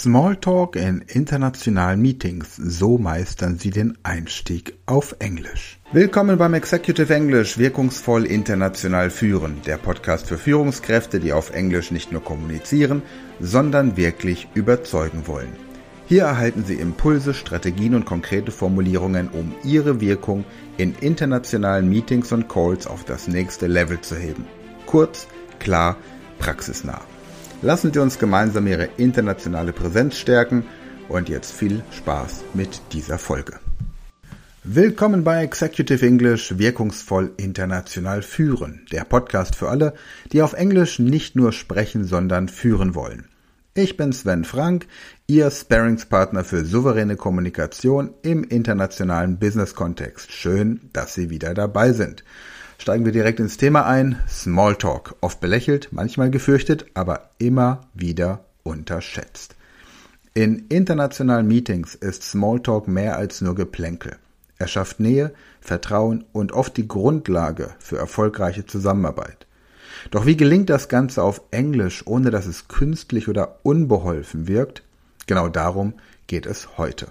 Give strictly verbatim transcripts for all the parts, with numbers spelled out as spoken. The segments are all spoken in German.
Smalltalk in internationalen Meetings, so meistern Sie den Einstieg auf Englisch. Willkommen beim Executive English, wirkungsvoll international führen, der Podcast für Führungskräfte, die auf Englisch nicht nur kommunizieren, sondern wirklich überzeugen wollen. Hier erhalten Sie Impulse, Strategien und konkrete Formulierungen, um Ihre Wirkung in internationalen Meetings und Calls auf das nächste Level zu heben. Kurz, klar, praxisnah. Lassen Sie uns gemeinsam Ihre internationale Präsenz stärken und jetzt viel Spaß mit dieser Folge. Willkommen bei Executive English, wirkungsvoll international führen, der Podcast für alle, die auf Englisch nicht nur sprechen, sondern führen wollen. Ich bin Sven Frank, Ihr Sparringspartner für souveräne Kommunikation im internationalen Business-Kontext. Schön, dass Sie wieder dabei sind. Steigen wir direkt ins Thema ein. Smalltalk, oft belächelt, manchmal gefürchtet, aber immer wieder unterschätzt. In internationalen Meetings ist Smalltalk mehr als nur Geplänkel. Er schafft Nähe, Vertrauen und oft die Grundlage für erfolgreiche Zusammenarbeit. Doch wie gelingt das Ganze auf Englisch, ohne dass es künstlich oder unbeholfen wirkt? Genau darum geht es heute.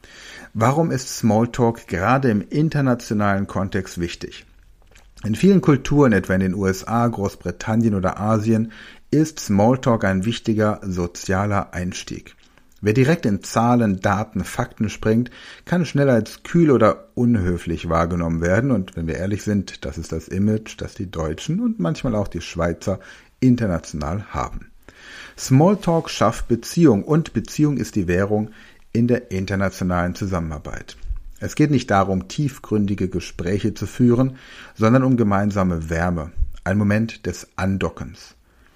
Warum ist Smalltalk gerade im internationalen Kontext wichtig? In vielen Kulturen, etwa in den U S A, Großbritannien oder Asien, ist Smalltalk ein wichtiger sozialer Einstieg. Wer direkt in Zahlen, Daten, Fakten springt, kann schnell als kühl oder unhöflich wahrgenommen werden. Und wenn wir ehrlich sind, das ist das Image, das die Deutschen und manchmal auch die Schweizer international haben. Smalltalk schafft Beziehung und Beziehung ist die Währung in der internationalen Zusammenarbeit. Es geht nicht darum, tiefgründige Gespräche zu führen, sondern um gemeinsame Wärme, ein Moment des Andockens.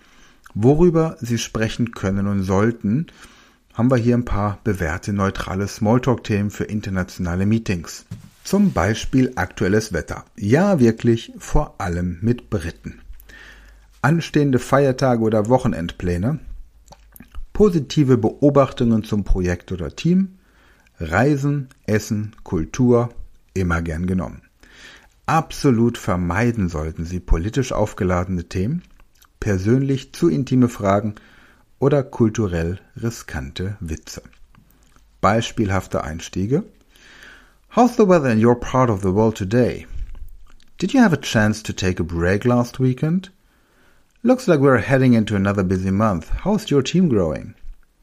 Worüber Sie sprechen können und sollten, haben wir hier ein paar bewährte neutrale Smalltalk-Themen für internationale Meetings. Zum Beispiel aktuelles Wetter. Ja, wirklich, vor allem mit Briten. Anstehende Feiertage oder Wochenendpläne. Positive Beobachtungen zum Projekt oder Team. Reisen, Essen, Kultur, immer gern genommen. Absolut vermeiden sollten Sie politisch aufgeladene Themen, persönlich zu intime Fragen oder kulturell riskante Witze. Beispielhafte Einstiege. How's the weather in your part of the world today? Did you have a chance to take a break last weekend? Looks like we're heading into another busy month. How's your team growing?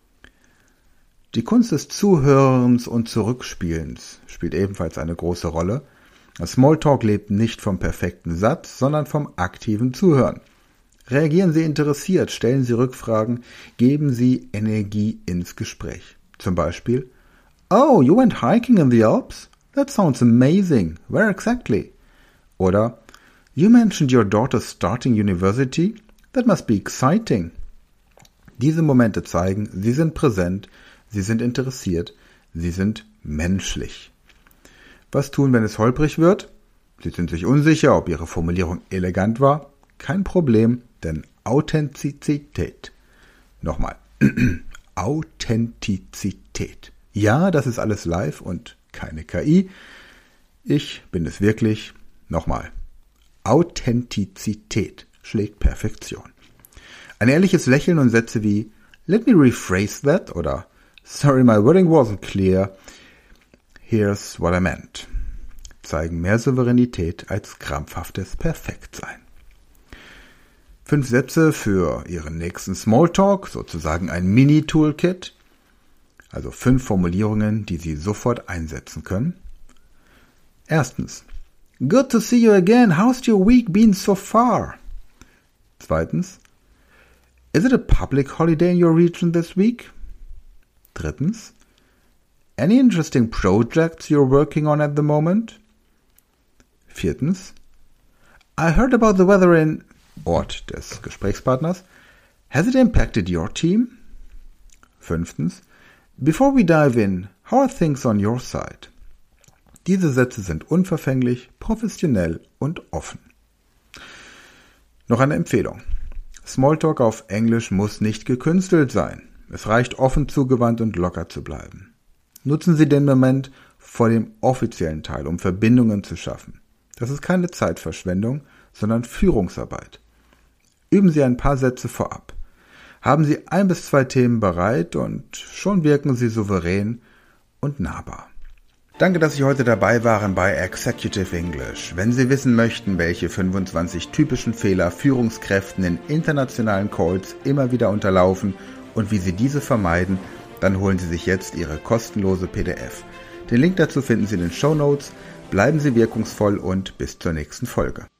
Die Kunst des Zuhörens und Zurückspielens spielt ebenfalls eine große Rolle. Smalltalk lebt nicht vom perfekten Satz, sondern vom aktiven Zuhören. Reagieren Sie interessiert, stellen Sie Rückfragen, geben Sie Energie ins Gespräch. Zum Beispiel, Oh, you went hiking in the Alps? That sounds amazing. Where exactly? Oder, You mentioned your daughter's starting university? That must be exciting. Diese Momente zeigen, Sie sind präsent, Sie sind interessiert, Sie sind menschlich. Was tun, wenn es holprig wird? Sie sind sich unsicher, ob Ihre Formulierung elegant war? Kein Problem, denn Authentizität. Nochmal. Authentizität. Ja, das ist alles live und keine K I. Ich bin es wirklich. Nochmal. Authentizität schlägt Perfektion. Ein ehrliches Lächeln und Sätze wie Let me rephrase that oder Sorry, my wording wasn't clear. Here's what I meant. Zeigen mehr Souveränität als krampfhaftes Perfektsein. Fünf Sätze für Ihren nächsten Smalltalk, sozusagen ein Mini-Toolkit. Also fünf Formulierungen, die Sie sofort einsetzen können. Erstens. Good to see you again. How's your week been so far? Zweitens. Is it a public holiday in your region this week? Drittens. Any interesting projects you're working on at the moment? Viertens. I heard about the weather in Ort des Gesprächspartners. Has it impacted your team? Fünftens. Before we dive in, how are things on your side? Diese Sätze sind unverfänglich, professionell und offen. Noch eine Empfehlung. Smalltalk auf Englisch muss nicht gekünstelt sein. Es reicht offen, zugewandt und locker zu bleiben. Nutzen Sie den Moment vor dem offiziellen Teil, um Verbindungen zu schaffen. Das ist keine Zeitverschwendung, sondern Führungsarbeit. Üben Sie ein paar Sätze vorab. Haben Sie ein bis zwei Themen bereit und schon wirken Sie souverän und nahbar. Danke, dass Sie heute dabei waren bei Executive English. Wenn Sie wissen möchten, welche fünfundzwanzig typischen Fehler Führungskräften in internationalen Calls immer wieder unterlaufen und wie Sie diese vermeiden, dann holen Sie sich jetzt Ihre kostenlose P D F. Den Link dazu finden Sie in den Shownotes. Bleiben Sie wirkungsvoll und bis zur nächsten Folge.